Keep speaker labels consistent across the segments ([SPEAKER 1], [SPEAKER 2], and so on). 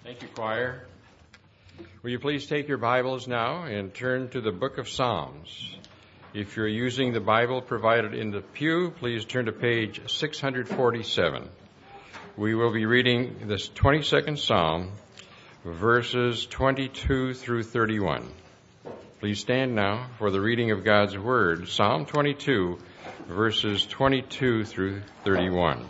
[SPEAKER 1] Thank you, choir. Will you please take your Bibles now and turn to the book of Psalms. If you're using the Bible provided in the pew, please turn to page 647. We will be reading this 22nd Psalm, verses 22 through 31. Please stand now for the reading of God's Word, Psalm 22, verses 22 through 31.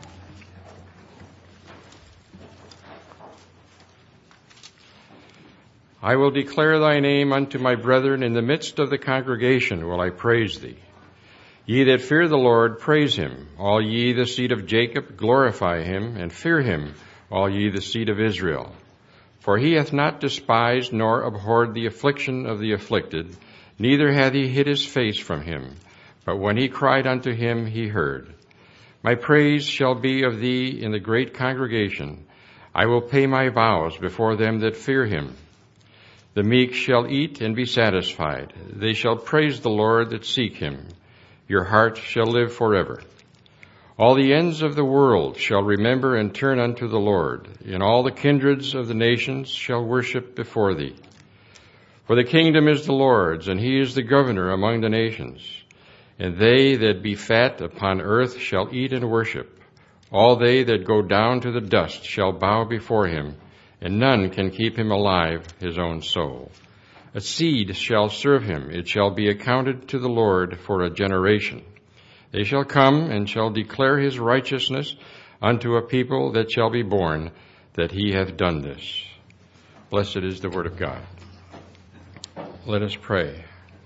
[SPEAKER 1] I will declare thy name unto my brethren. In the midst of the congregation will I praise thee. Ye that fear the Lord, praise him. All ye the seed of Jacob, glorify him, and fear him, all ye the seed of Israel. For he hath not despised nor abhorred the affliction of the afflicted, neither hath he hid his face from him. But when he cried unto him, he heard. My praise shall be of thee in the great congregation. I will pay my vows before them that fear him. The meek shall eat and be satisfied. They shall praise the Lord that seek him. Your heart shall live forever. All the ends of the world shall remember and turn unto the Lord. And all the kindreds of the nations shall worship before thee. For the kingdom is the Lord's, and he is the governor among the nations. And they that be fat upon earth shall eat and worship. All they that go down to the dust shall bow before him. And none can keep him alive, his own soul. A seed shall serve him. It shall be accounted to the Lord for a generation. They shall come and shall declare his righteousness unto a people that shall be born, that he hath done this. Blessed is the word of God. Let us pray.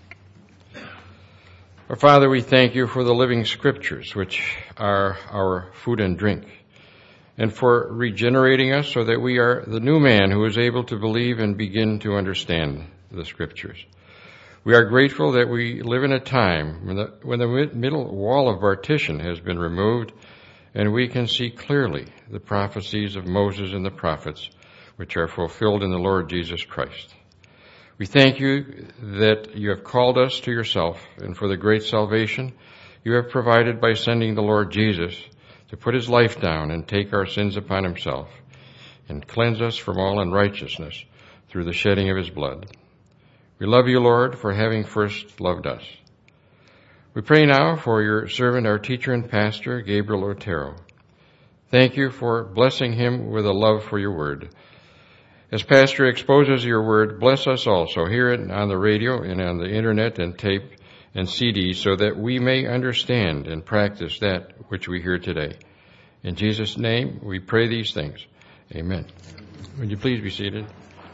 [SPEAKER 1] Our Father, we thank you for the living scriptures, which are our food and drink, and for regenerating us so that we are the new man who is able to believe and begin to understand the scriptures. We are grateful that we live in a time when the middle wall of partition has been removed, and we can see clearly the prophecies of Moses and the prophets, which are fulfilled in the Lord Jesus Christ. We thank you that you have called us to yourself, and for the great salvation you have provided by sending the Lord Jesus to put his life down and take our sins upon himself and cleanse us from all unrighteousness through the shedding of his blood. We love you, Lord, for having first loved us. We pray now for your servant, our teacher and pastor, Gabriel Otero. Thank you for blessing him with a love for your word. As pastor exposes your word, bless us also. Hear it on the radio and on the internet and tape and CD, so that we may understand and practice that which we hear today. In Jesus' name, we pray these things. Amen. Would you please be seated?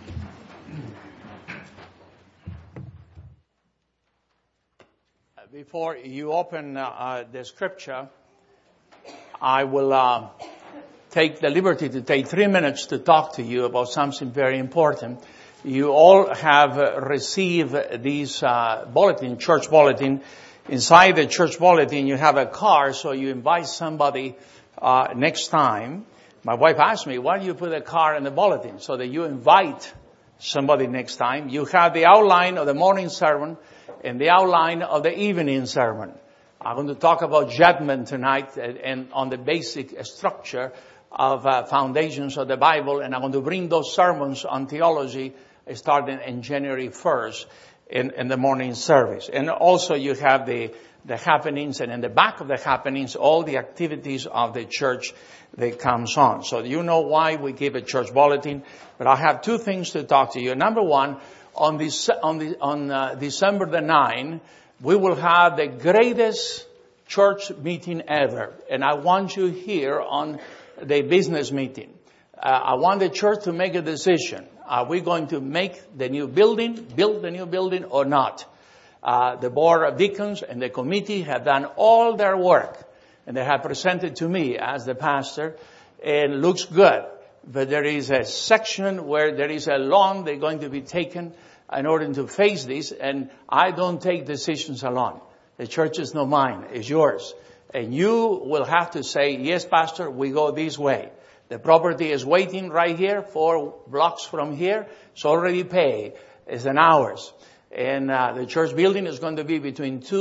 [SPEAKER 2] Before you open the scripture, I will take the liberty to take 3 minutes to talk to you about something very important. You all have received these church bulletin. Inside the church bulletin, you have a card, so you invite somebody next time. My wife asked me, why do you put a card in the bulletin? So that you invite somebody next time. You have the outline of the morning sermon and the outline of the evening sermon. I'm going to talk about judgment tonight and on the basic structure of foundations of the Bible, and I'm going to bring those sermons on theology starting in January 1st in the morning service. And also you have the happenings, and in the back of the happenings, all the activities of the church that comes on. So you know why we give a church bulletin. But I have two things to talk to you. Number one, on December the 9th, we will have the greatest church meeting ever. And I want you here on the business meeting. I want the church to make a decision. Are we going to make the new building, build the new building or not? The board of deacons and the committee have done all their work, and they have presented to me as the pastor, and looks good. But there is a section where there is a loan they're going to be taken in order to face this, and I don't take decisions alone. The church is not mine, it's yours. And you will have to say, yes, pastor, we go this way. The property is waiting right here, 4 blocks from here. It's already paid. It's an ours. And the church building is going to be between $2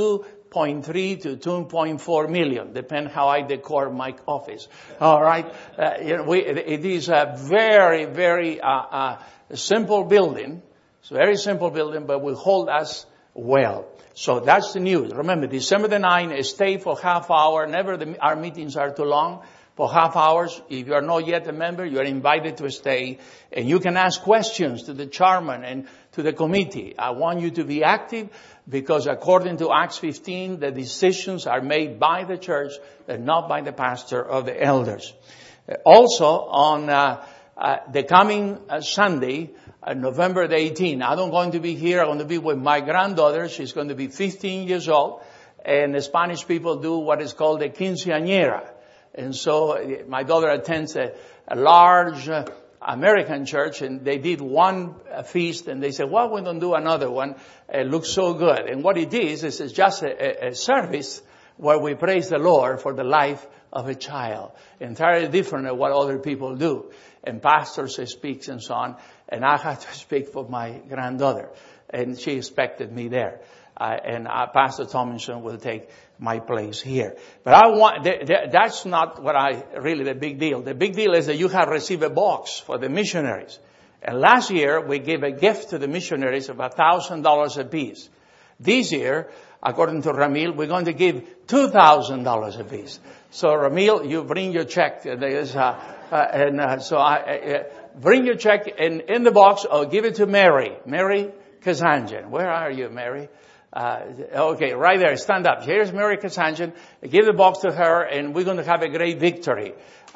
[SPEAKER 2] 2.3 to 2.4 million, depend how I decor my office. All right. It is a very, very simple building. It's a very simple building, but will hold us well. So that's the news. Remember, December the 9th, stay for half hour. Our meetings are too long. For half hours. If you are not yet a member, you are invited to stay. And you can ask questions to the chairman and to the committee. I want you to be active because according to Acts 15, the decisions are made by the church and not by the pastor or the elders. Also, on the coming Sunday, November the 18th, I'm going to be here. I'm going to be with my granddaughter. She's going to be 15 years old. And the Spanish people do what is called a quinceañera. And so my daughter attends a large American church, and they did one feast, and they said, well, we don't do another one. It looks so good. And what it is it's just a service where we praise the Lord for the life of a child. Entirely different than what other people do. And pastors speaks and so on. And I had to speak for my granddaughter. And she expected me there. And Pastor Tomlinson will take my place here. But that's not really the big deal. The big deal is that you have received a box for the missionaries. And last year, we gave a gift to the missionaries of $1,000 apiece. This year, according to Ramil, we're going to give $2,000 apiece. So Ramil, you bring your check. Bring your check in the box or give it to Mary Kazanjan. Where are you, Mary? Okay, right there. Stand up. Here's Mary Kazanjan. Give the box to her, and we're going to have a great victory.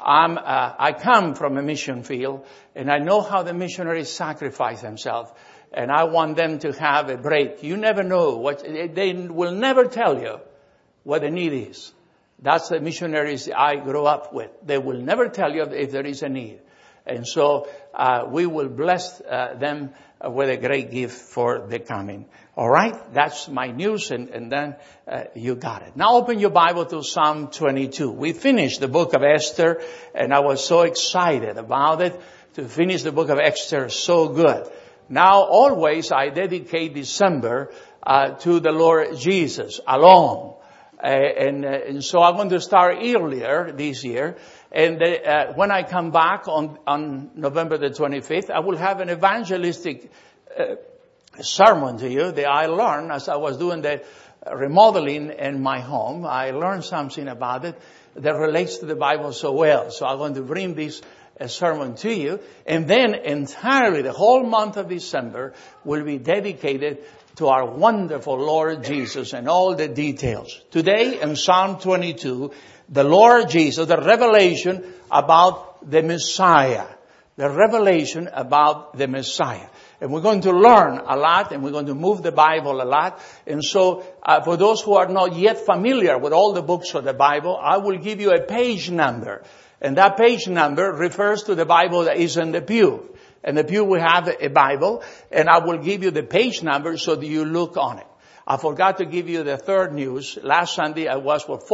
[SPEAKER 2] I come from a mission field, and I know how the missionaries sacrifice themselves, and I want them to have a break. You never know they will never tell you what the need is. That's the missionaries I grew up with. They will never tell you if there is a need. And so, we will bless them with a great gift for the coming. All right? That's my news, and then you got it. Now open your Bible to Psalm 22. We finished the book of Esther, and I was so excited about it to finish the book of Esther so good. Now always I dedicate December to the Lord Jesus alone. And so I'm going to start earlier this year. And when I come back on November the 25th, I will have an evangelistic sermon to you that I learned as I was doing the remodeling in my home. I learned something about it that relates to the Bible so well. So I'm going to bring this sermon to you. And then entirely the whole month of December will be dedicated to our wonderful Lord Jesus and all the details. Today in Psalm 22, the Lord Jesus, the revelation about the Messiah. The revelation about the Messiah. And we're going to learn a lot, and we're going to move the Bible a lot. And so, for those who are not yet familiar with all the books of the Bible, I will give you a page number. And that page number refers to the Bible that is in the pew. And the pew will have a Bible, and I will give you the page number so that you look on it. I forgot to give you the third news. Last Sunday I was with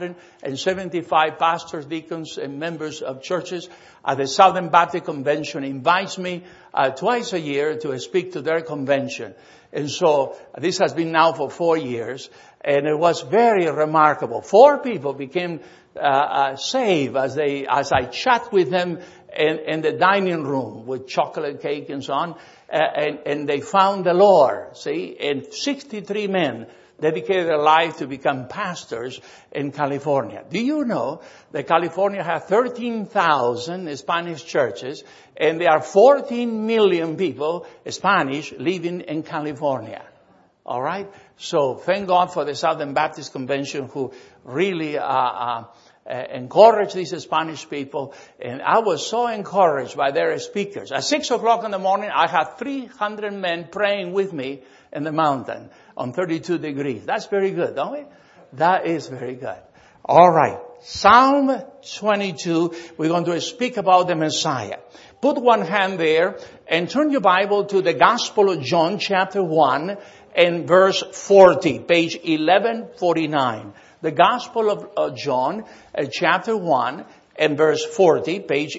[SPEAKER 2] 475 pastors, deacons, and members of churches at the Southern Baptist Convention. Invites me twice a year to speak to their convention. And so this has been now for 4 years, and it was very remarkable. 4 people became saved as I chat with them in the dining room with chocolate cake and so on. And they found the Lord, see, and 63 men dedicated their life to become pastors in California. Do you know that California has 13,000 Spanish churches, and there are 14 million people, Spanish, living in California? All right? So thank God for the Southern Baptist Convention who really encourage these Spanish people, and I was so encouraged by their speakers. At 6 o'clock in the morning, I had 300 men praying with me in the mountain on 32 degrees. That's very good, don't we? That is very good. All right. Psalm 22, we're going to speak about the Messiah. Put one hand there and turn your Bible to the Gospel of John, chapter 1, and verse 40, page 1149. The Gospel of John, chapter 1 and verse 40, page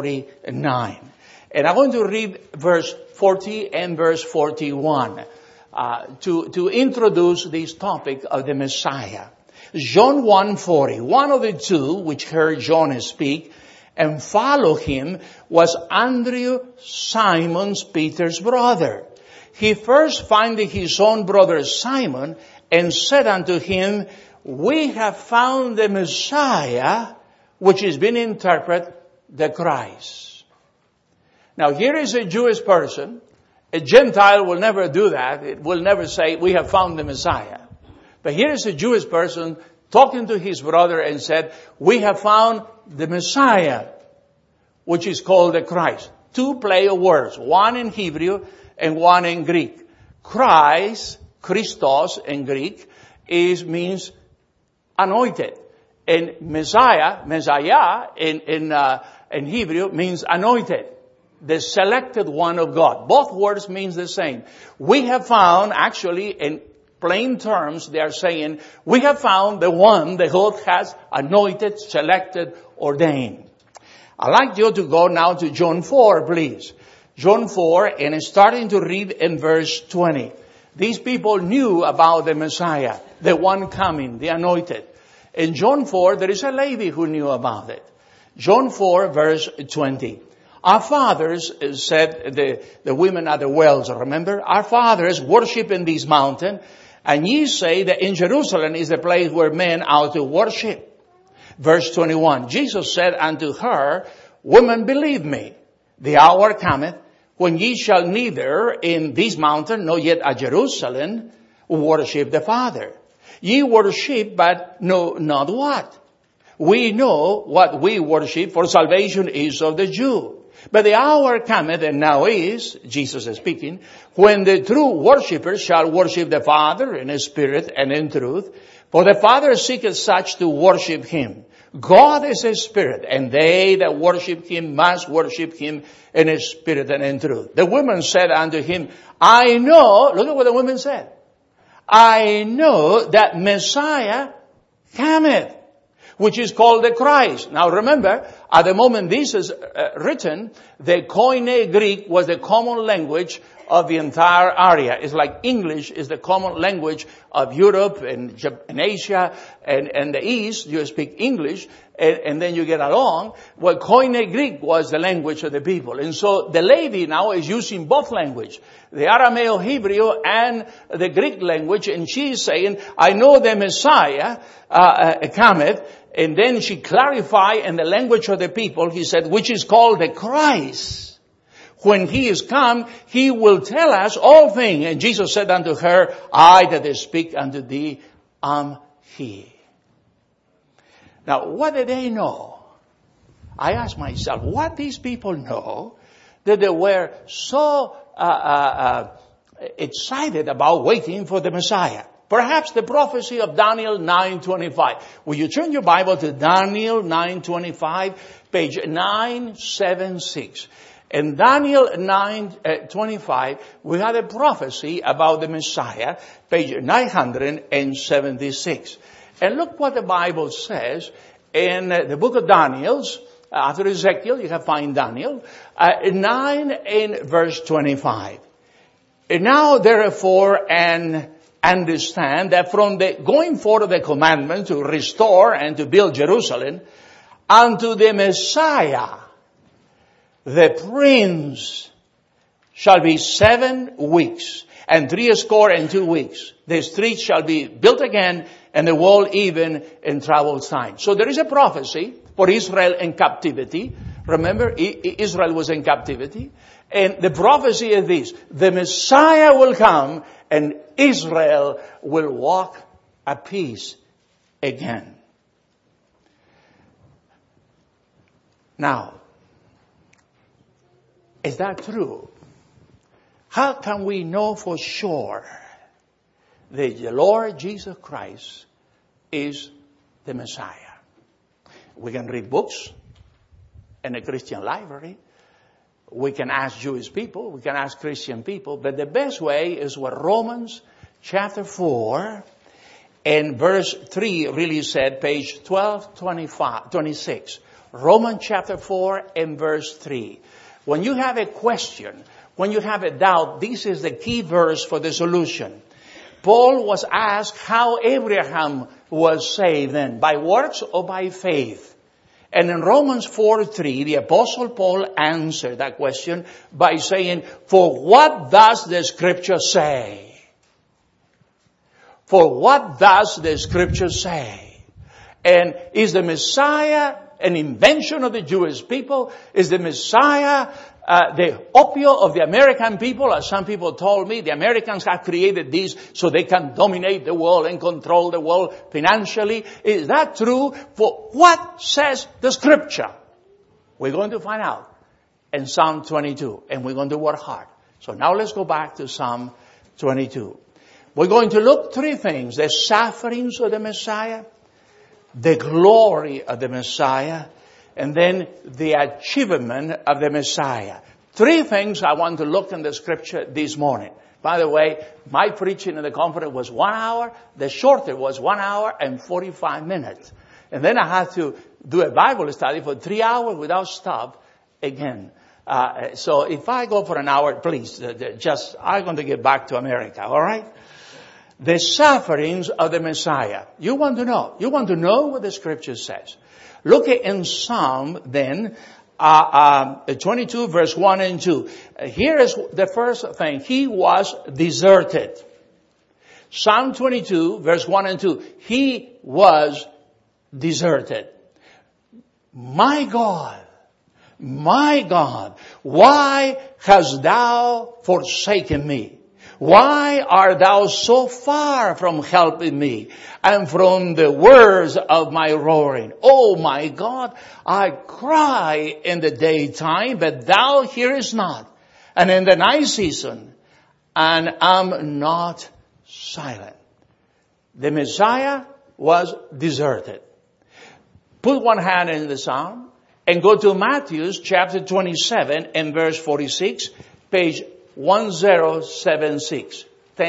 [SPEAKER 2] 1149. And I'm going to read verse 40 and verse 41. to introduce this topic of the Messiah. John 1:40, one of the two which heard John speak and followed him was Andrew, Simon Peter's brother. He first findeth his own brother Simon and said unto him, we have found the Messiah, which is being interpreted the Christ. Now here is a Jewish person. A Gentile will never do that. It will never say, we have found the Messiah. But here is a Jewish person talking to his brother and said, we have found the Messiah, which is called the Christ. Two play of words, one in Hebrew and one in Greek. Christ, Christos in Greek, means anointed. And Messiah in Hebrew means anointed. The selected one of God. Both words means the same. We have found, actually, in plain terms, they are saying, we have found the one that God has anointed, selected, ordained. I'd like you to go now to John 4, please. John 4, and starting to read in verse 20. These people knew about the Messiah, the one coming, the anointed. In John 4, there is a lady who knew about it. John 4, verse 20. Our fathers, said the women at the wells, remember? Our fathers worship in this mountain, and ye say that in Jerusalem is the place where men ought to worship. Verse 21. Jesus said unto her, woman, believe me, the hour cometh when ye shall neither in this mountain nor yet at Jerusalem worship the Father. Ye worship, but know not what. We know what we worship, for salvation is of the Jew. But the hour cometh, and now is, Jesus is speaking, when the true worshippers shall worship the Father in spirit and in truth. For the Father seeketh such to worship him. God is a spirit, and they that worship him must worship him in spirit and in truth. The woman said unto him, I know, look at what the woman said, I know that Messiah cometh, which is called the Christ. Now remember, at the moment this is written, the Koine Greek was the common language of the entire area. It's like English is the common language of Europe and Asia and the East. You speak English and then you get along. Well, Koine Greek was the language of the people. And so the lady now is using both language, the Arameo Hebrew and the Greek language, and she is saying, I know the Messiah cometh. And then she clarified in the language of the people, he said, which is called the Christ. When he is come, he will tell us all things. And Jesus said unto her, I that speak unto thee am he. Now, what did they know? I asked myself, what these people know that they were so excited about waiting for the Messiah? Perhaps the prophecy of Daniel 9:25. Will you turn your Bible to Daniel 9:25, page 976. In Daniel 9:25, we had a prophecy about the Messiah, page 976. And look what the Bible says in the book of Daniel. After Ezekiel, you can find Daniel, 9 in verse 25. And now therefore, understand that from the going forth of the commandment to restore and to build Jerusalem unto the Messiah, the Prince, shall be 7 weeks and 62 weeks. The streets shall be built again and the wall even in troubled times. So there is a prophecy for Israel in captivity. Remember, Israel was in captivity. And the prophecy is this: the Messiah will come and Israel will walk at peace again. Now, is that true? How can we know for sure that the Lord Jesus Christ is the Messiah? We can read books in a Christian library. We can ask Jewish people. We can ask Christian people. But the best way is what Romans chapter 4 and verse 3 really said, page 1226. Romans chapter 4 and verse 3. When you have a question, when you have a doubt, this is the key verse for the solution. Paul was asked how Abraham was saved then, by works or by faith? And in Romans 4:3, the Apostle Paul answered that question by saying, for what does the Scripture say? For what does the Scripture say? And is the Messiah an invention of the Jewish people? Is the Messiah the opio of the American people? As some people told me, the Americans have created this so they can dominate the world and control the world financially. Is that true? For what says the Scripture? We're going to find out in Psalm 22, and we're going to work hard. So now let's go back to Psalm 22. We're going to look three things: the sufferings of the Messiah, the glory of the Messiah, and then the achievement of the Messiah. Three things I want to look in the Scripture this morning. By the way, my preaching in the conference was 1 hour. The shorter was 1 hour and 45 minutes. And then I had to do a Bible study for 3 hours without stop again. So if I go for an hour, please, I'm going to get back to America, all right? The sufferings of the Messiah. You want to know. You want to know what the Scripture says. Look in Psalm, then, 22, verse 1 and 2. Here is the first thing. He was deserted. Psalm 22, verse 1 and 2. He was deserted. My God, why hast thou forsaken me? Why art thou so far from helping me and from the words of my roaring? Oh my God, I cry in the daytime, but thou hearest not, and in the night season, and am not silent. The Messiah was deserted. Put one hand in the Psalm and go to Matthew chapter 27 and verse 46, page 1076.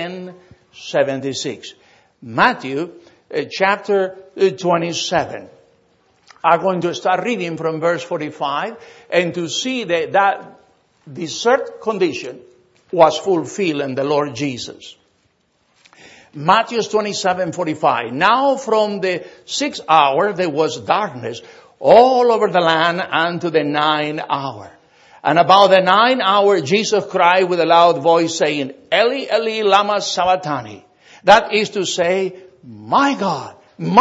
[SPEAKER 2] 1076. Matthew chapter 27. I'm going to start reading from verse 45 and to see that desert condition was fulfilled in the Lord Jesus. Matthew 27:45. Now from the 6th hour there was darkness all over the land unto the 9th hour. And about the 9th hour, Jesus cried with a loud voice, saying, Eli, Eli, lama sabachthani. That is to say, my God,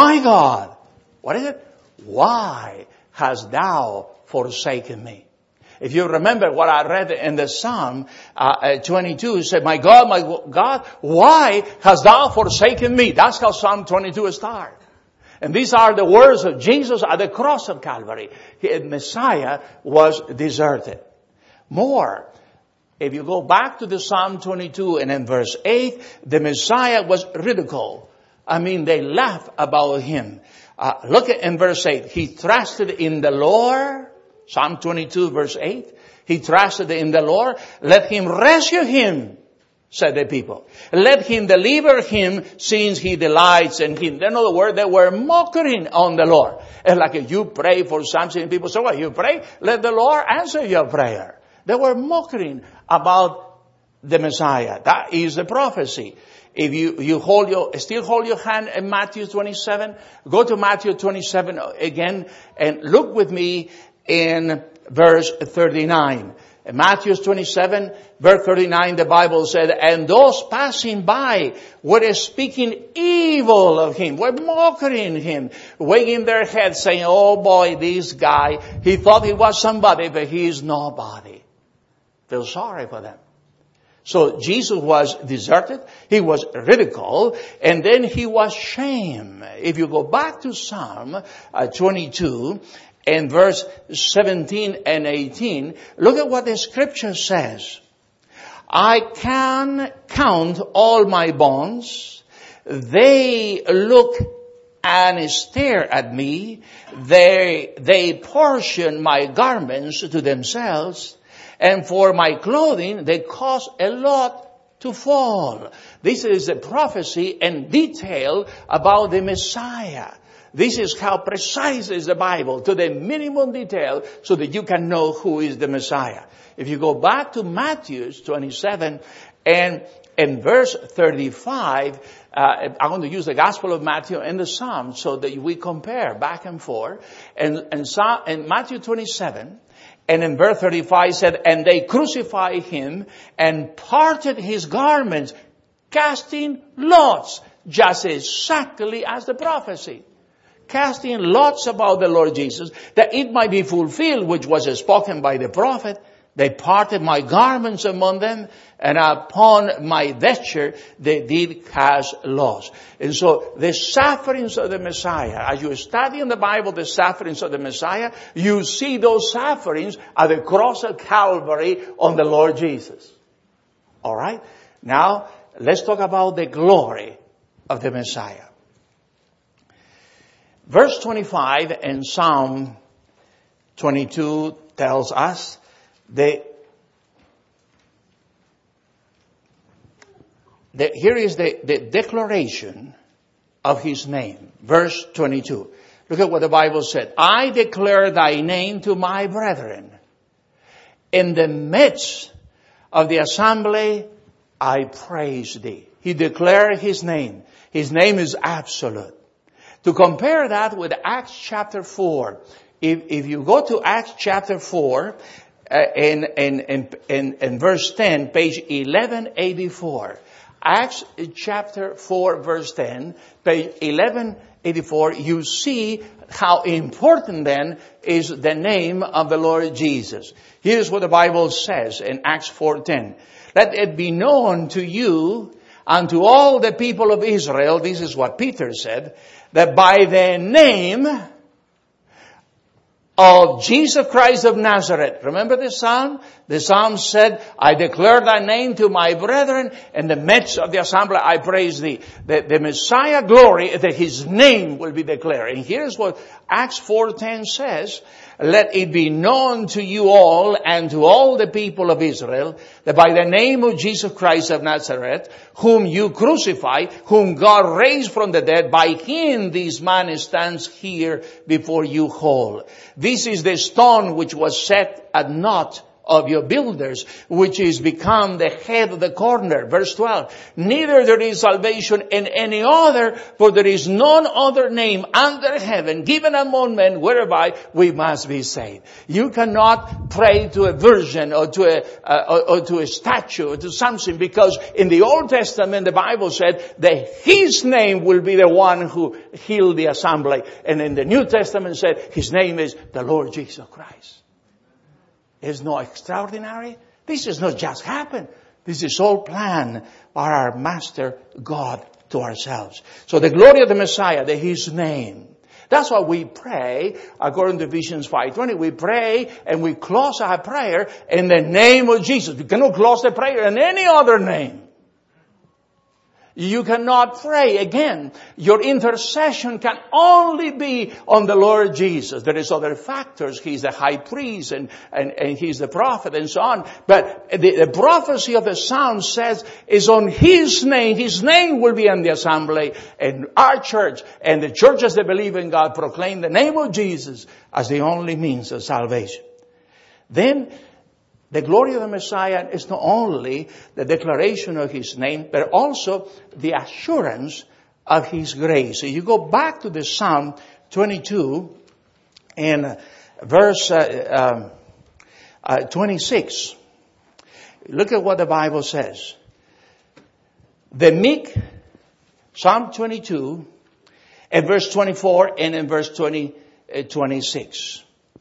[SPEAKER 2] what is it? Why hast thou forsaken me? If you remember what I read in the Psalm 22, it said, my God, why hast thou forsaken me? That's how Psalm 22 starts. And these are the words of Jesus at the cross of Calvary. The Messiah was deserted. More, if you go back to the Psalm 22 and in verse 8, the Messiah was ridiculed. They laughed about him. Look at in verse 8. He trusted in the Lord. Psalm 22 verse 8. He trusted in the Lord. Let him rescue him, said the people. Let him deliver him, since he delights in him. In other words, they were mocking on the Lord. It's like if you pray for something, people say, well, you pray, let the Lord answer your prayer. They were mocking about the Messiah. That is the prophecy. If you still hold your hand in Matthew 27, go to Matthew 27 again and look with me in verse 39. In Matthew 27, verse 39, the Bible said, and those passing by were speaking evil of him, were mocking him, wagging their heads, saying, oh boy, this guy, he thought he was somebody, but he is nobody. Feel sorry for them. So Jesus was deserted, he was ridiculed, and then he was shamed. If you go back to Psalm 22, in verse 17 and 18, look at what the Scripture says. I can count all my bones. They look and stare at me. They portion my garments to themselves. And for my clothing, they cause a lot to fall. This is a prophecy and detail about the Messiah. This is how precise is the Bible, to the minimum detail, so that you can know who is the Messiah. If you go back to Matthew 27 and in verse 35, I'm going to use the Gospel of Matthew and the Psalms so that we compare back and forth. And Matthew 27, and in verse 35 said, and they crucified him and parted his garments, casting lots, just exactly as the prophecy. Casting lots about the Lord Jesus, that it might be fulfilled, which was spoken by the prophet. They parted my garments among them, and upon my vesture they did cast lots. And so the sufferings of the Messiah, as you study in the Bible the sufferings of the Messiah, you see those sufferings at the cross of Calvary on the Lord Jesus. All right? Now, let's talk about the glory of the Messiah. Verse 25 in Psalm 22 tells us here is the declaration of his name. Verse 22. Look at what the Bible said. I declare thy name to my brethren. In the midst of the assembly, I praise thee. He declared his name. His name is absolute. To compare that with Acts chapter 4, if you go to Acts chapter 4, in verse 10, page 1184, Acts chapter 4, verse 10, page 1184, you see how important then is the name of the Lord Jesus. Here's what the Bible says in Acts 4:10. Let it be known to you and to all the people of Israel, this is what Peter said, that by the name of Jesus Christ of Nazareth. Remember the psalm? The psalm said, I declare thy name to my brethren, in the midst of the assembly I praise thee. The Messiah glory, that his name will be declared. And here's what Acts 4:10 says, let it be known to you all and to all the people of Israel that by the name of Jesus Christ of Nazareth, whom you crucified, whom God raised from the dead, by him this man stands here before you whole. This is the stone which was set at naught of your builders, which is become the head of the corner. Verse 12. Neither there is salvation in any other, for there is none other name under heaven given among men whereby we must be saved. You cannot pray to a virgin or to a statue or to something, because in the Old Testament the Bible said that his name will be the one who healed the assembly. And in the New Testament said his name is the Lord Jesus Christ. Is not extraordinary. This is not just happen. This is all planned by our Master God to ourselves. So the glory of the Messiah, his name. That's why we pray, according to Ephesians 5:20, we pray and we close our prayer in the name of Jesus. We cannot close the prayer in any other name. You cannot pray again. Your intercession can only be on the Lord Jesus. There is other factors. He's the high priest and he's the prophet and so on. But the prophecy of the Psalm says is on his name. His name will be in the assembly, and our church and the churches that believe in God proclaim the name of Jesus as the only means of salvation. Then the glory of the Messiah is not only the declaration of his name, but also the assurance of his grace. So you go back to the Psalm 22 and verse 26. Look at what the Bible says. The meek, Psalm 22, and verse 24 and in verse 26.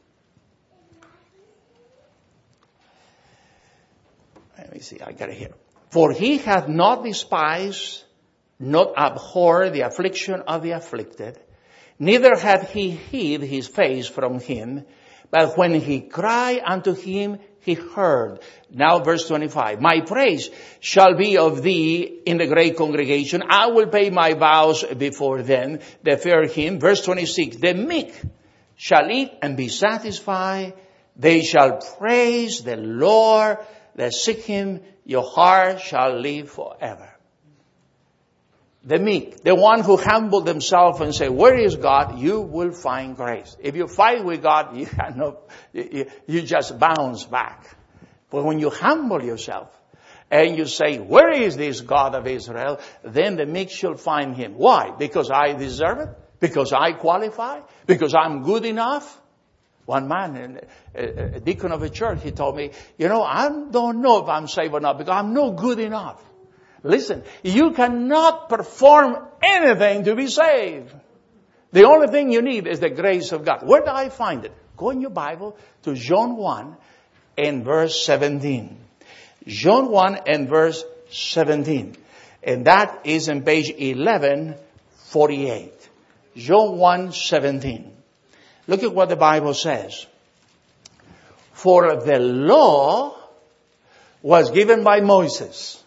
[SPEAKER 2] Let me see, I got it here. For he hath not despised, not abhorred the affliction of the afflicted, neither hath he hid his face from him, but when he cried unto him, he heard. Now verse 25. My praise shall be of thee in the great congregation. I will pay my vows before them that fear him. Verse 26. The meek shall eat and be satisfied. They shall praise the Lord that seek him. Your heart shall live forever. the meek, the one who humble themselves and say, where is God? You will find grace. If you fight with God, you just bounce back. But when you humble yourself and you say, where is this God of Israel? Then the meek shall find him. Why? Because I deserve it? Because I qualify? Because I'm good enough? One man, a deacon of a church, he told me, I don't know if I'm saved or not because I'm not good enough. Listen, you cannot perform anything to be saved. The only thing you need is the grace of God. Where do I find it? Go in your Bible to John 1 and verse 17. John 1 and verse 17. And that is in page 1148. John 1:17. Look at what the Bible says. For the law was given by Moses,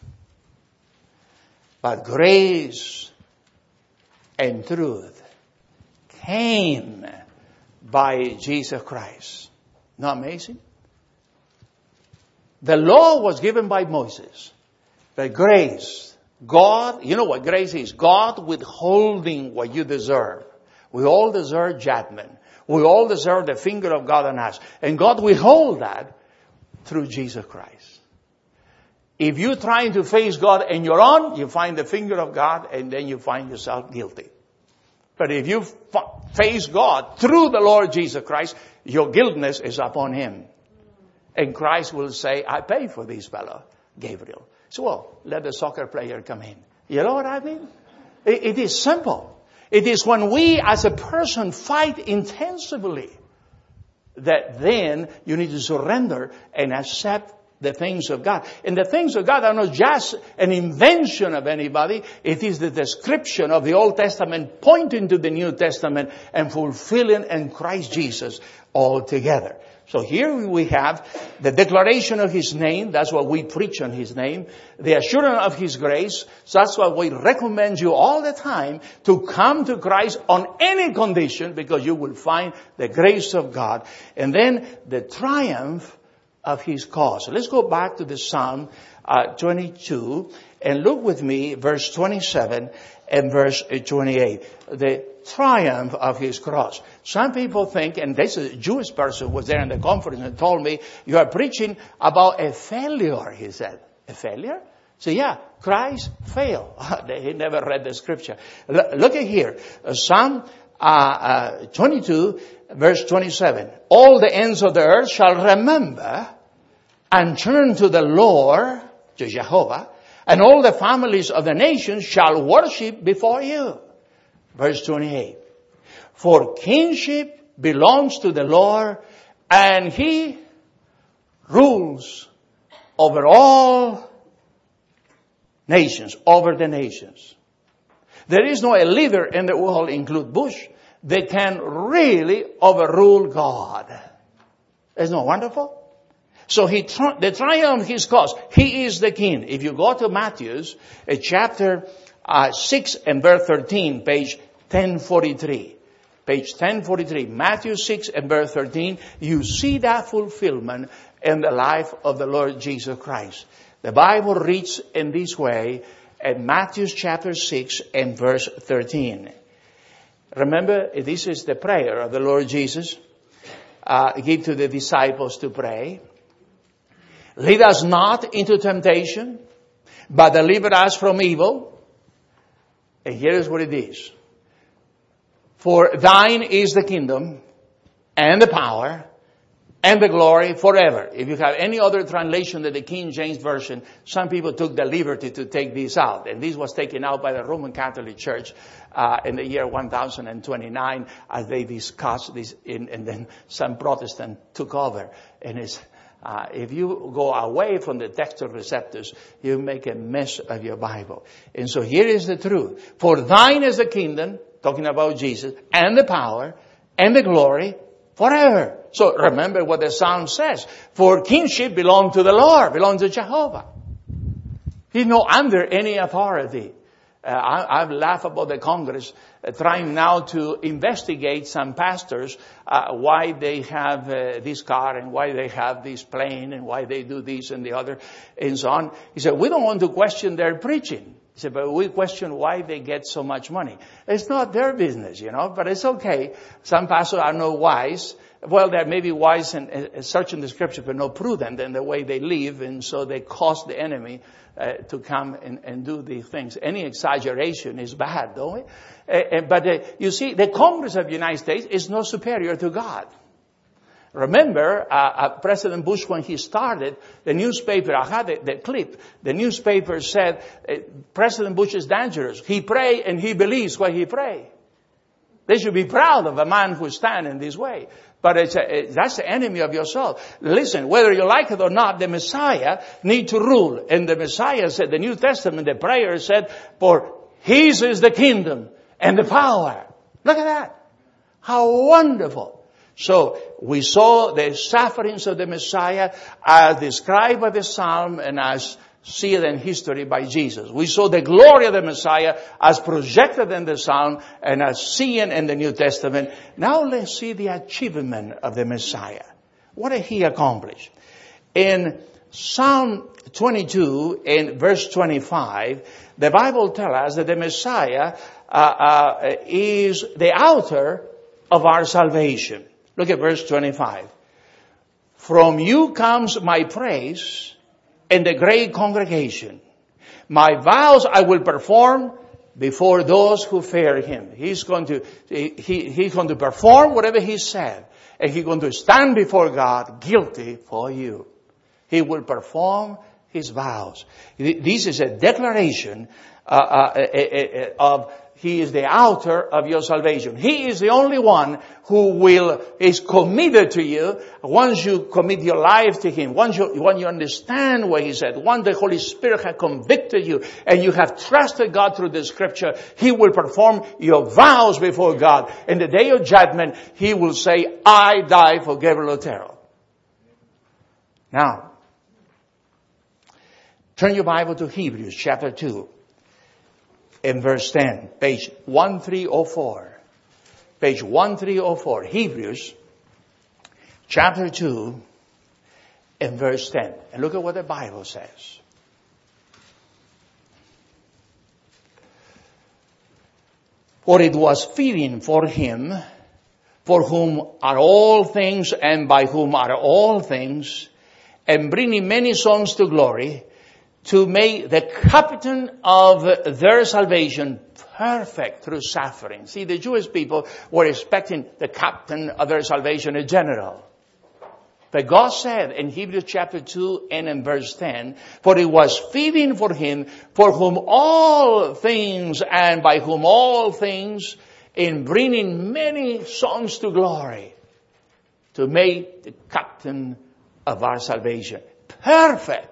[SPEAKER 2] but grace and truth came by Jesus Christ. Not amazing? The law was given by Moses, but grace, God, you know what grace is? God withholding what you deserve. We all deserve judgment. We all deserve the finger of God on us. And God withhold that through Jesus Christ. If you're trying to face God on your own, you find the finger of God and then you find yourself guilty. But if you face God through the Lord Jesus Christ, your guiltness is upon Him. And Christ will say, I pay for this fellow, Gabriel. So, well, let the soccer player come in. You know what I mean? It is simple. It is when we as a person fight intensively that then you need to surrender and accept the things of God. And the things of God are not just an invention of anybody. It is the description of the Old Testament pointing to the New Testament and fulfilling in Christ Jesus altogether. So here we have the declaration of His name. That's what we preach on His name. The assurance of His grace. So that's why we recommend you all the time to come to Christ on any condition because you will find the grace of God. And then the triumph of His cause. So let's go back to the Psalm 22 and look with me verse 27 and verse 28. The triumph of His cross. Some people think, and this is a Jewish person who was there in the conference and told me, you are preaching about a failure, he said. A failure? So yeah, Christ failed. He never read the scripture. Look at here. Psalm 22 verse 27. All the ends of the earth shall remember and turn to the Lord, to Jehovah, and all the families of the nations shall worship before you. Verse 28. For kingship belongs to the Lord, and He rules over all nations, over the nations. There is no a leader in the world, include Bush, that can really overrule God. Isn't that wonderful? So the triumph of His cause. He is the King. If you go to Matthew's chapter 6 and verse 13, page 1043. Page 1043, Matthew 6 and verse 13, you see that fulfillment in the life of the Lord Jesus Christ. The Bible reads in this way in Matthew chapter 6 and verse 13. Remember, this is the prayer of the Lord Jesus. Give to the disciples to pray. Lead us not into temptation, but deliver us from evil. And here is what it is. For thine is the kingdom and the power and the glory forever. If you have any other translation than the King James Version, some people took the liberty to take this out. And this was taken out by the Roman Catholic Church in the year 1029 as they discussed this. And then some Protestant took over. And it's, if you go away from the textual receptors, you make a mess of your Bible. And so here is the truth. For thine is the kingdom, talking about Jesus, and the power, and the glory, forever. So remember what the Psalm says. For kingship belongs to the Lord, belongs to Jehovah. He's not under any authority. I've laughed about the Congress trying now to investigate some pastors, why they have this car and why they have this plane and why they do this and the other and so on. He said, we don't want to question their preaching. He said, but we question why they get so much money. It's not their business, but it's okay. Some pastors are not wise. Well, they're maybe wise in searching the scripture, but not prudent in the way they live, and so they cause the enemy to come and do these things. Any exaggeration is bad, don't it? But you see, the Congress of the United States is not superior to God. Remember, President Bush, when he started, the newspaper, I had the clip, the newspaper said, President Bush is dangerous. He pray and he believes what he pray. They should be proud of a man who stands in this way. But that's the enemy of your soul. Listen, whether you like it or not, the Messiah need to rule. And the Messiah said, the New Testament, the prayer said, for His is the kingdom and the power. Look at that. How wonderful. So we saw the sufferings of the Messiah as described by the Psalm and as seen in history by Jesus. We saw the glory of the Messiah as projected in the Psalm and as seen in the New Testament. Now let's see the achievement of the Messiah. What did He accomplish? In Psalm 22 in verse 25, the Bible tells us that the Messiah is the author of our salvation. Look at verse 25. From you comes my praise in the great congregation. My vows I will perform before those who fear Him. He's going to perform whatever He said. And He's going to stand before God guilty for you. He will perform His vows. This is a declaration of He is the author of your salvation. He is the only one who is committed to you once you commit your life to Him. Once you understand what He said. Once the Holy Spirit has convicted you and you have trusted God through the Scripture, He will perform your vows before God. In the day of judgment, He will say, I die for Gabriel Otero. Now, turn your Bible to Hebrews chapter 2. In verse 10, page 1304. Page 1304, Hebrews, chapter 2, in verse 10. And look at what the Bible says. For it was fitting for Him, for whom are all things and by whom are all things, and bringing many sons to glory, to make the captain of their salvation perfect through suffering. See, the Jewish people were expecting the captain of their salvation, a general. But God said in Hebrews chapter 2 and in verse 10, for it was fitting for Him, for whom all things and by whom all things, in bringing many sons to glory, to make the captain of our salvation perfect.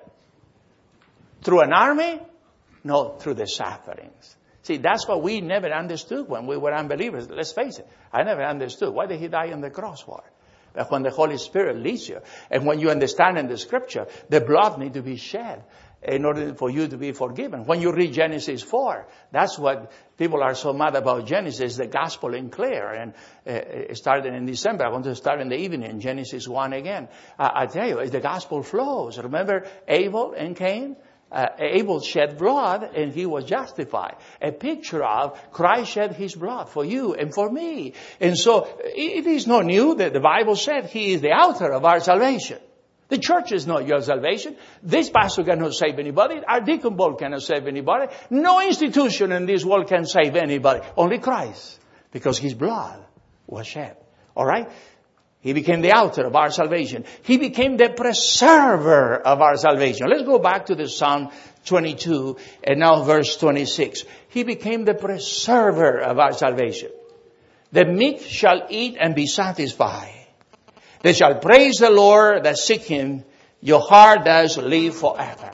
[SPEAKER 2] Through an army? No, through the sufferings. See, that's what we never understood when we were unbelievers. Let's face it. I never understood. Why did He die on the cross for? But when the Holy Spirit leads you, and when you understand in the Scripture, the blood needs to be shed in order for you to be forgiven. When you read Genesis 4, that's what people are so mad about Genesis, the gospel in clear. And it started in December. I want to start in the evening, Genesis 1 again. I tell you, the gospel flows. Remember Abel and Cain? Abel shed blood and he was justified. A picture of Christ shed His blood for you and for me. And so it is not new that the Bible said He is the author of our salvation. The church is not your salvation. This pastor cannot save anybody. Our deacon board cannot save anybody. No institution in this world can save anybody. Only Christ. Because His blood was shed. Alright? He became the author of our salvation. He became the preserver of our salvation. Let's go back to the Psalm 22 and now verse 26. He became the preserver of our salvation. The meek shall eat and be satisfied. They shall praise the Lord that seek Him. Your heart does live forever.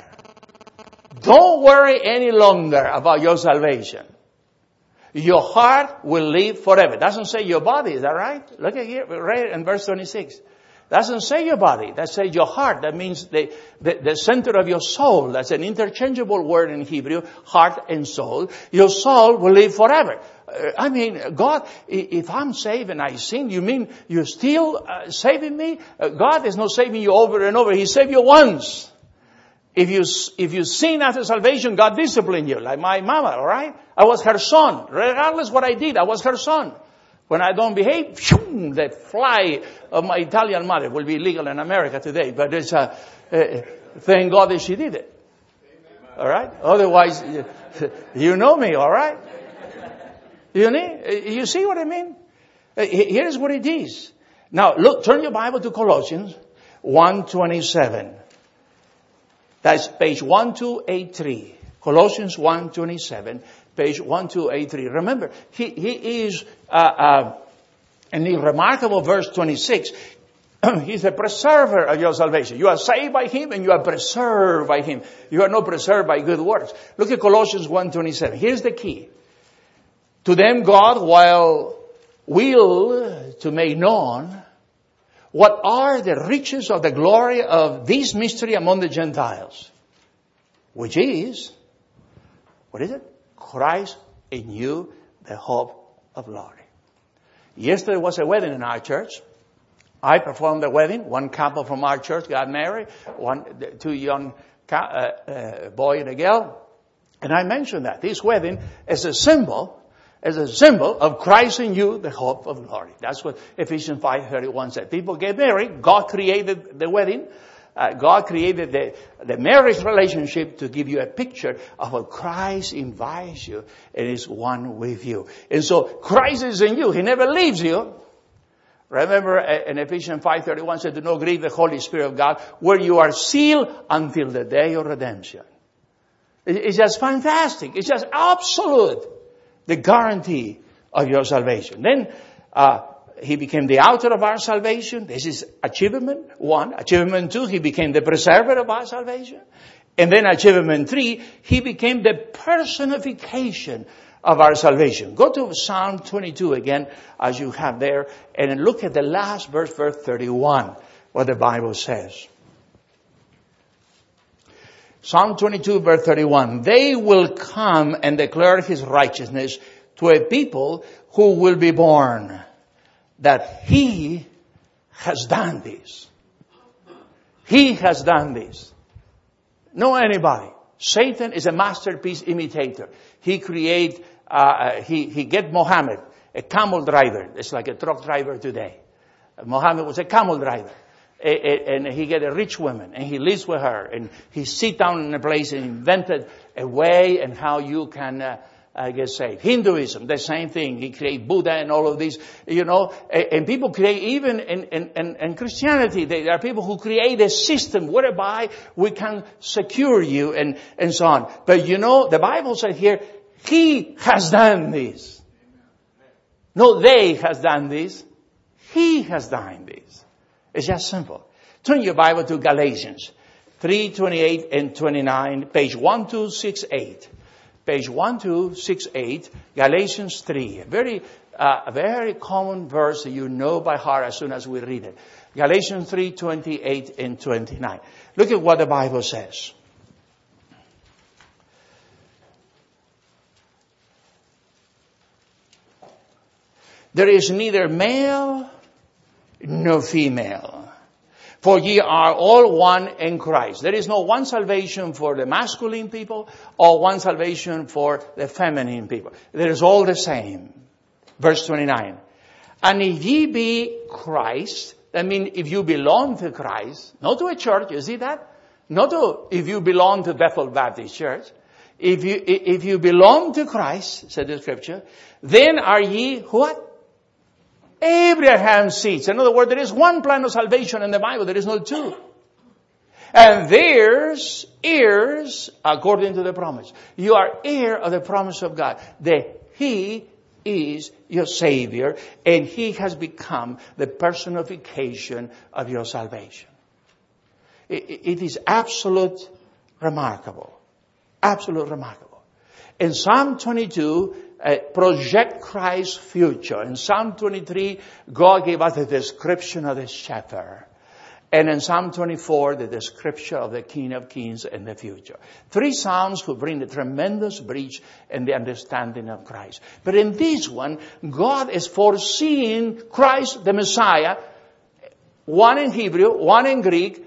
[SPEAKER 2] Don't worry any longer about your salvation. Your heart will live forever. Doesn't say your body, is that right? Look at here, right in verse 26. Doesn't say your body. That says your heart. That means the center of your soul. That's an interchangeable word in Hebrew, heart and soul. Your soul will live forever. I mean, God, if I'm saved and I sin, you mean you're still saving me? God is not saving you over and over. He saved you once. If you sin after salvation, God disciplined you, like my mama, all right? I was her son. Regardless what I did, I was her son. When I don't behave, that fly of my Italian mother will be legal in America today. But it's thank God that she did it. All right? Otherwise, you know me, all right? You see what I mean? Here's what it is. Now, look, turn your Bible to Colossians 1:27. That's page 1283. Colossians 1:27, page 1283. Remember, he is, in the remarkable verse 26, He's the preserver of your salvation. You are saved by Him and you are preserved by Him. You are not preserved by good works. Look at Colossians 1:27. Here's the key. To them God will to make known what are the riches of the glory of this mystery among the Gentiles, which is, what is it? Christ in you, the hope of glory. Yesterday was a wedding in our church. I performed the wedding. One couple from our church got married. Two young boy and a girl. And I mentioned that this wedding is a symbol of Christ in you, the hope of glory. That's what Ephesians 5:31 said. People get married. God created the wedding. God created the marriage relationship to give you a picture of how Christ invites you and is one with you. And so Christ is in you. He never leaves you. Remember in Ephesians 5:31 said, do not grieve the Holy Spirit of God, where you are sealed until the day of redemption. It's just fantastic. It's just absolute. The guarantee of your salvation. Then, He became the author of our salvation. This is achievement 1. Achievement 2, He became the preserver of our salvation. And then achievement 3, He became the personification of our salvation. Go to Psalm 22 again, as you have there, and look at the last verse 31, what the Bible says. Psalm 22, verse 31. They will come and declare His righteousness to a people who will be born, that He has done this. He has done this. No anybody. Satan is a masterpiece imitator. He create, he get Muhammad, a camel driver. It's like a truck driver today. Muhammad was a camel driver. And he get a rich woman and he lives with her and he sit down in a place and invented a way and how you can get saved. Hinduism, the same thing. He create Buddha and all of these, and people create even in Christianity. There are people who create a system whereby we can secure you and so on. But the Bible said here, He has done this. No, they has done this. He has done this. It's just simple. Turn your Bible to Galatians 3:28 and 29, page 1268. Page 1268, Galatians 3. A very common verse that you know by heart as soon as we read it. Galatians 3:28 and 29. Look at what the Bible says. There is neither male nor female, for ye are all one in Christ. There is no one salvation for the masculine people or one salvation for the feminine people. There is all the same. Verse 29. And if ye be Christ, that means if you belong to Christ, not to a church, you see that? Not to, if you belong to Bethel Baptist Church. If you belong to Christ, said the scripture, then are ye what? Abraham's seeds. In other words, there is one plan of salvation in the Bible. There is not two. And there's heirs according to the promise. You are heir of the promise of God. He is your Savior and He has become the personification of your salvation. It is absolute remarkable. Absolute remarkable. In Psalm 22, project Christ's future. In Psalm 23, God gave us the description of the shepherd. And in Psalm 24, the description of the King of Kings in the future. 3 Psalms who bring the tremendous breach in the understanding of Christ. But in this one, God is foreseeing Christ the Messiah, one in Hebrew, one in Greek,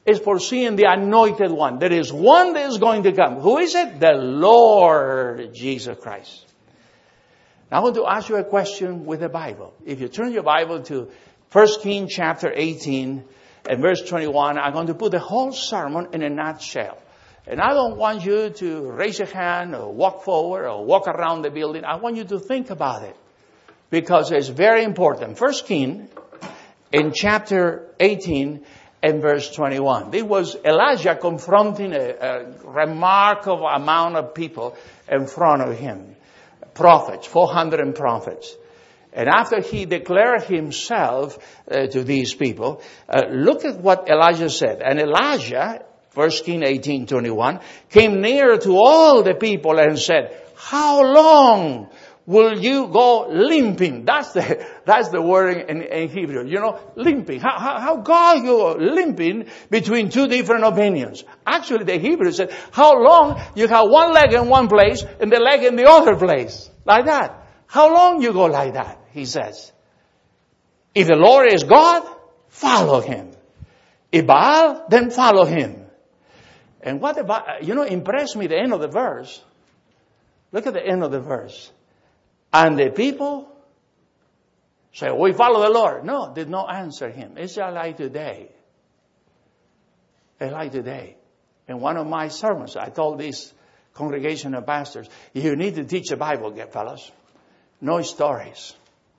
[SPEAKER 2] is foreseeing the anointed one. There is one that is going to come. Who is it? The Lord Jesus Christ. Now I want to ask you a question with the Bible. If you turn your Bible to 1 Kings chapter 18 and verse 21, I'm going to put the whole sermon in a nutshell. And I don't want you to raise your hand or walk forward or walk around the building. I want you to think about it, because it's very important. 1 Kings in chapter 18 and verse 21. This was Elijah confronting a remarkable amount of people in front of him. Prophets, 400 prophets. And after he declared himself to these people, look at what Elijah said. And Elijah, 1 Kings 18:21, came near to all the people and said, "How long will you go limping?" That's the word in Hebrew. You know, limping. How God you limping between two different opinions? Actually, the Hebrew said, how long you have one leg in one place and the leg in the other place. Like that. How long you go like that? He says. If the Lord is God, follow Him. If Baal, then follow him. And what about, impressed me the end of the verse. Look at the end of the verse. And the people say, we follow the Lord. No, did not answer him. It's just like today. It's like today. In one of my sermons, I told this congregation of pastors, you need to teach the Bible, fellas. No stories.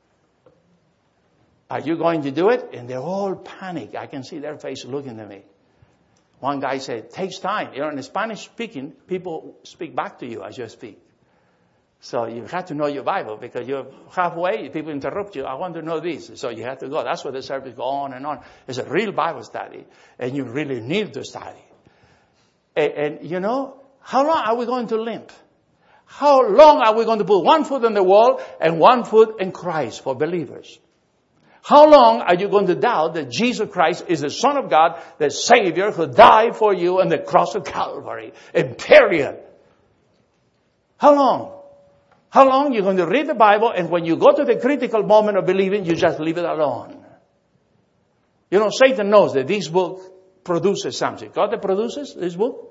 [SPEAKER 2] Are you going to do it? And they all panic. I can see their face looking at me. One guy said, it takes time. In Spanish speaking, people speak back to you as you speak. So you have to know your Bible, because you're halfway, people interrupt you. I want to know this. So you have to go. That's why the service go on and on. It's a real Bible study, and you really need to study. And how long are we going to limp? How long are we going to put one foot in the wall and one foot in Christ for believers? How long are you going to doubt that Jesus Christ is the Son of God, the Savior who died for you on the cross of Calvary? And period. How long? How long you're going to read the Bible, and when you go to the critical moment of believing, you just leave it alone? Satan knows that this book produces something. God that produces this book?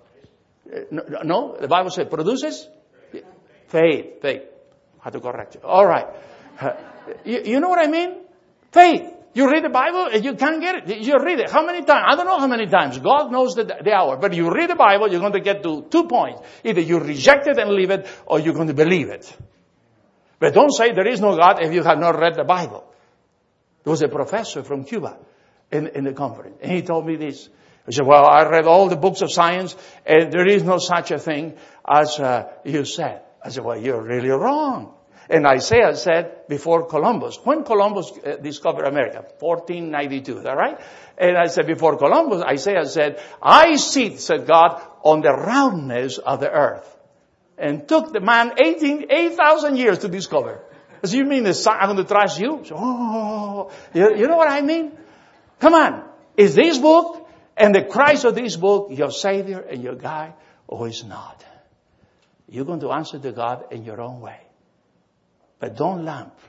[SPEAKER 2] No, the Bible says produces? Faith. I have to correct you. All right. You know what I mean? Faith. You read the Bible and you can't get it. You read it. How many times? I don't know how many times. God knows the hour. But you read the Bible, you're going to get to 2 points. Either you reject it and leave it, or you're going to believe it. But don't say there is no God if you have not read the Bible. There was a professor from Cuba in the conference, and he told me this. He said, well, I read all the books of science, and there is no such a thing as you said. I said, well, you're really wrong. And Isaiah said before Columbus, when Columbus discovered America, 1492, is that right? And I said before Columbus, Isaiah said, I sit, said God, on the roundness of the earth. And took the man 8,000 years to discover. So you mean I'm going to trust you? So, you know what I mean? Come on. Is this book and the Christ of this book your Savior and your guide, or is not? You're going to answer to God in your own way. But don't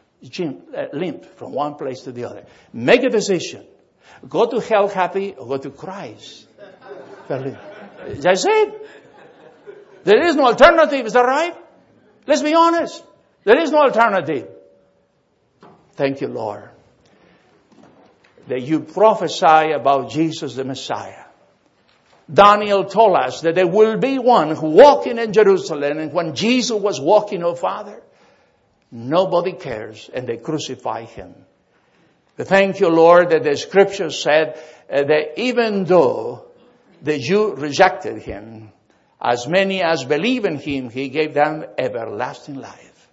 [SPEAKER 2] limp from one place to the other. Make a decision. Go to hell happy or go to Christ. That's it. There is no alternative. Is that right? Let's be honest. There is no alternative. Thank you, Lord, that you prophesy about Jesus the Messiah. Daniel told us that there will be one who walking in Jerusalem, and when Jesus was walking, oh Father, nobody cares, and they crucify him. But thank you, Lord, that the scripture said that even though the Jew rejected him, as many as believe in him, he gave them everlasting life.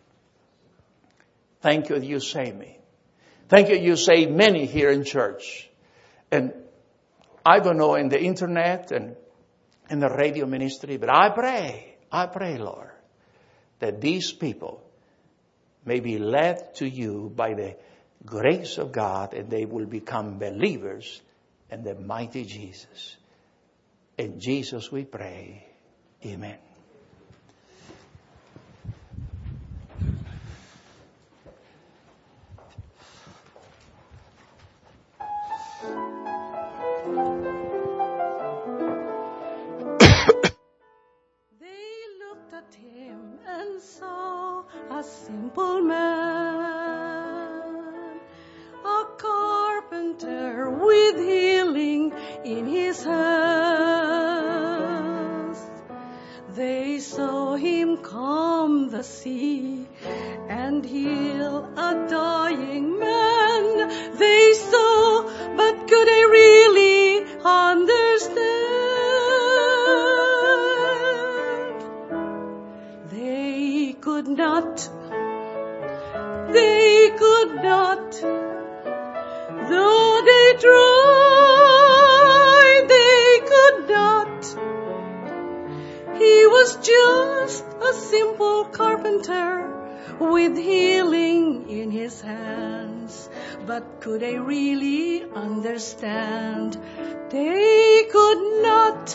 [SPEAKER 2] Thank you that you save me. Thank you you save many here in church. And I don't know in the internet and in the radio ministry, but I pray, Lord, that these people may be led to you by the grace of God, and they will become believers in the mighty Jesus. In Jesus we pray. Amen.
[SPEAKER 3] a simple man, a carpenter with healing in his hands. They saw him calm the sea and heal a dying man. They saw, but could they really understand? They could not. They could not. Though they tried, they could not. He was just a simple carpenter with healing in his hands. But could they really understand? They could not.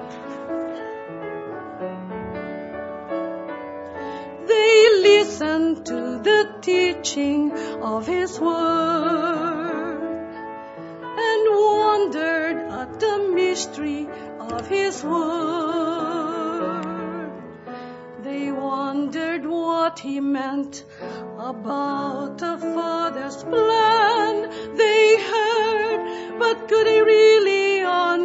[SPEAKER 3] They listened to the teaching of his word and wondered at the mystery of his word. They wondered what he meant about the Father's plan. They heard, but could they really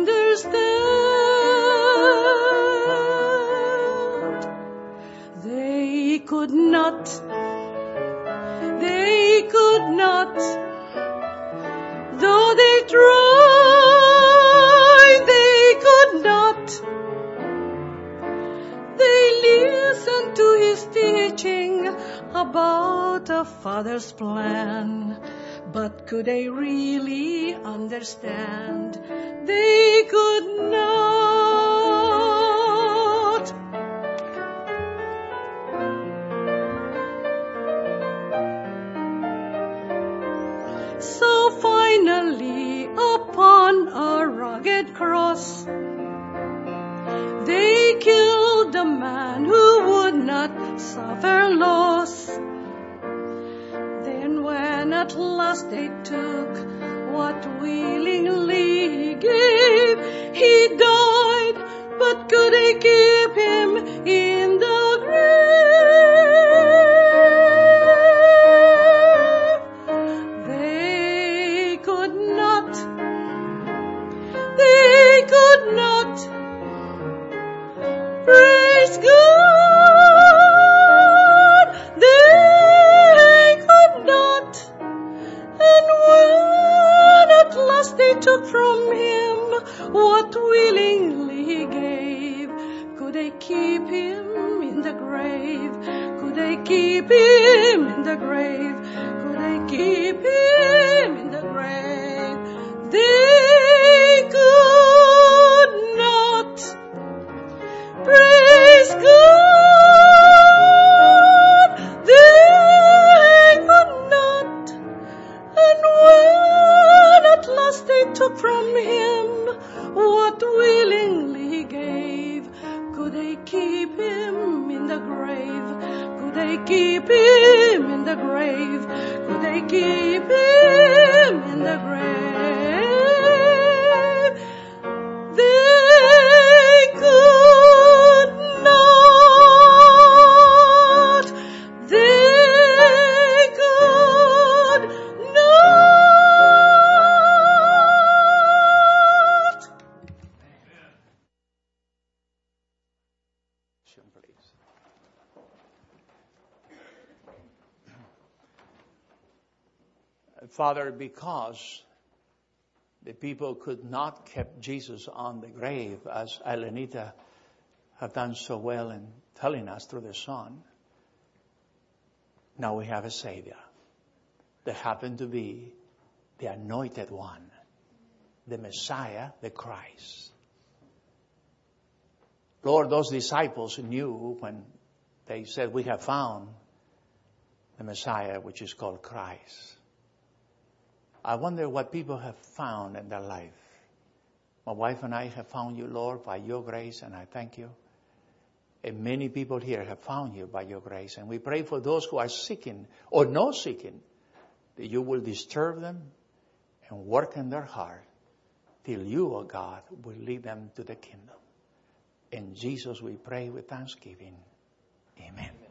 [SPEAKER 3] understand? They could not. They could not. Though they tried, they could not. They listened to his teaching about the Father's plan. But could they really understand? They could not. So finally, upon a rugged cross, they killed the man who would not suffer loss. Then when at last they took what willingly he gave, he died, but could they keep him in the grave? They could not. They could not. Praise God, they could not. And when at last they took from him what willingly he gave, could they keep him in the grave? Could they keep him in the grave? Could they keep him in the grave? They could not. Praise God, they could not. And when at last they took from him what willingly he gave, could they keep him in the grave? Could they keep him in the grave? Could they keep him in the grave? They could not. They could not.
[SPEAKER 2] Father, because the people could not keep Jesus on the grave, as Elenita have done so well in telling us through the Son, now we have a Savior. They happen to be the Anointed One, the Messiah, the Christ. Lord, those disciples knew when they said, we have found the Messiah, which is called Christ. I wonder what people have found in their life. My wife and I have found you, Lord, by your grace, and I thank you. And many people here have found you by your grace. And we pray for those who are seeking or not seeking, that you will disturb them and work in their heart till you, O God, will lead them to the kingdom. In Jesus we pray with thanksgiving. Amen.